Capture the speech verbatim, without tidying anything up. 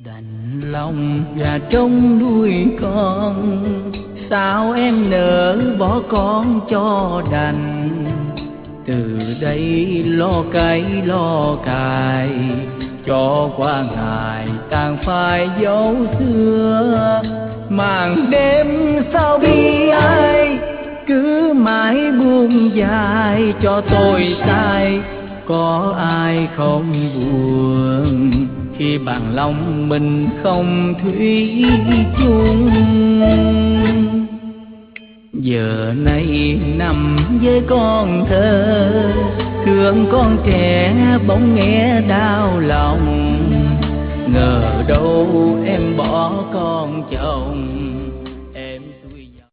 Đành lòng và trông nuôi con, sao em nỡ bỏ con cho đành. Từ đây lo cày lo cài, cho qua ngày càng phải dấu xưa. Màn đêm sao bi ai, cứ mãi buông dài cho tôi sai. Có ai không buồn khi bằng lòng mình không thủy chung. Giờ này nằm với con thơ, thương con trẻ bỗng nghe đau lòng. Ngờ đâu em bỏ con chồng